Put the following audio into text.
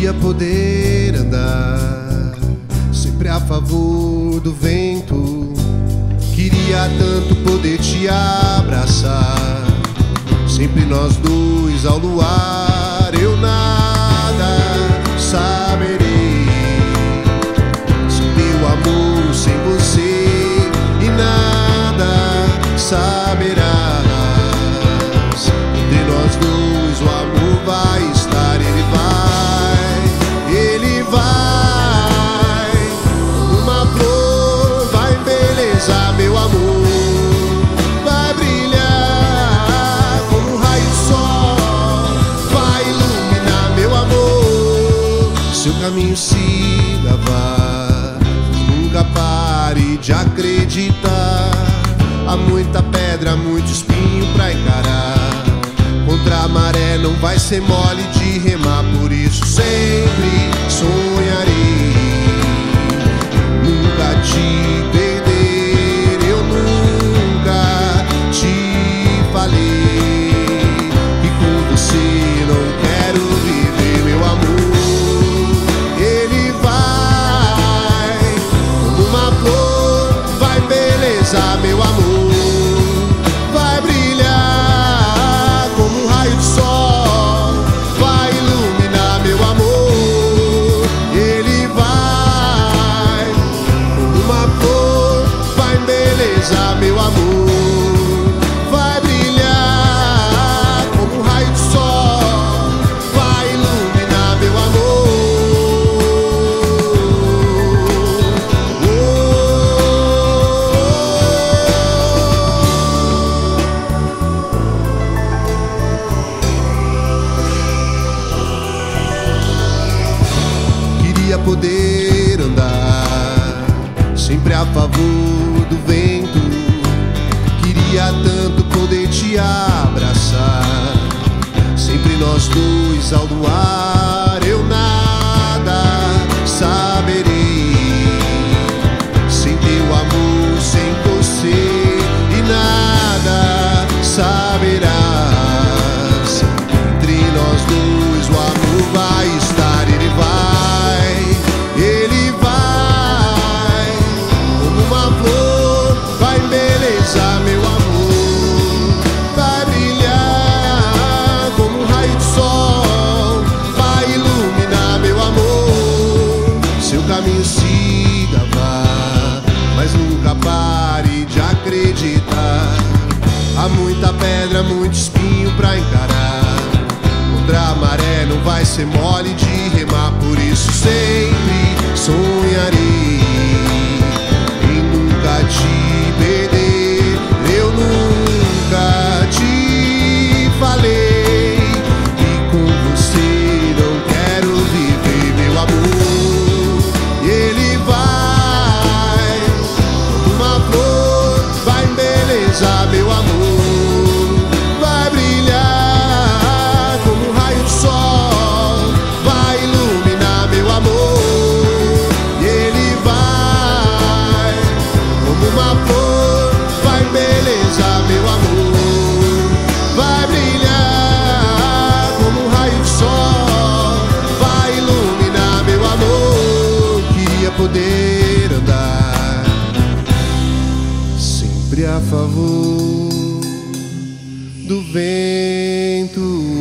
Queria poder andar sempre a favor do vento. Queria tanto poder te abraçar, sempre nós dois ao luar. Eu nada saberei sem teu amor, sem você, e nada saberás. Entre nós dois o amor vai estar, ele vai, uma flor vai embelezar meu amor, vai brilhar como um raio de sol, vai iluminar meu amor. Seu caminho siga, vá, nunca pare de acreditar. Há muita pedra, muito espinho pra encarar. Contra a maré não vai ser mole de remar, por isso sempre sonharei nunca te perder. Eu nunca te falei que com você não quero viver, meu amor. Ele vai, como uma flor, vai embelezar meu amor. Meu amor, vai brilhar como um raio de sol, vai iluminar meu amor. Queria poder andar sempre a favor do vento. Queria tanto poder te abraçar, sempre nós dois ao luar. Eu nada saberei sem teu amor, sem você, e nada saberás. Entre nós dois o amor vai estar, ele vai, como uma flor, vai embelezar meu amor. Caminho siga, vá, mas nunca pare de acreditar. Há muita pedra, muito espinho pra encarar. Contra a maré não vai ser mole de remar, por isso sempre sonharei em nunca te perder. Eu nunca te falei que com você não quero viver, meu amor. Ele vai, uma flor, vai embelezar meu amor, vai brilhar como um raio de sol, vai iluminar meu amor. Ele vai, como uma flor, vai embelezar meu amor, vai brilhar como um raio de sol, vai iluminar meu amor. Queria poder andar sempre a favor do vento.